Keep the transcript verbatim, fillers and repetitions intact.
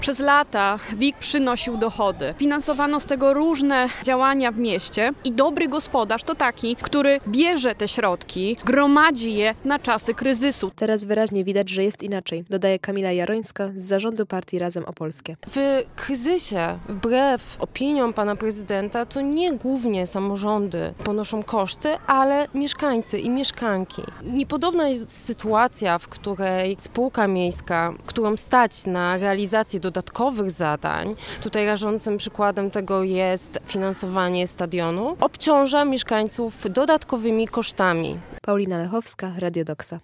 Przez lata WIG przynosił dochody. Finansowano z tego różne działania w mieście i dobry gospodarz to taki, który bierze te środki, gromadzi je na czasy kryzysu. Teraz wyraźnie widać, że jest inaczej, dodaje Kamila Jarońska z zarządu partii Razem Opolskie. W kryzysie, wbrew opiniom pana prezydenta, to nie głównie samorządy ponoszą koszty, ale mieszkańcy i mieszkanki. Niepodobna jest sytuacja, w której spółka miejska, którą stać na realizację dodatkowych zadań, tutaj rażącym przykładem tego jest finansowanie stadionu, obciąża mieszkańców dodatkowymi kosztami. Paulina Lechowska, Radio Doksa.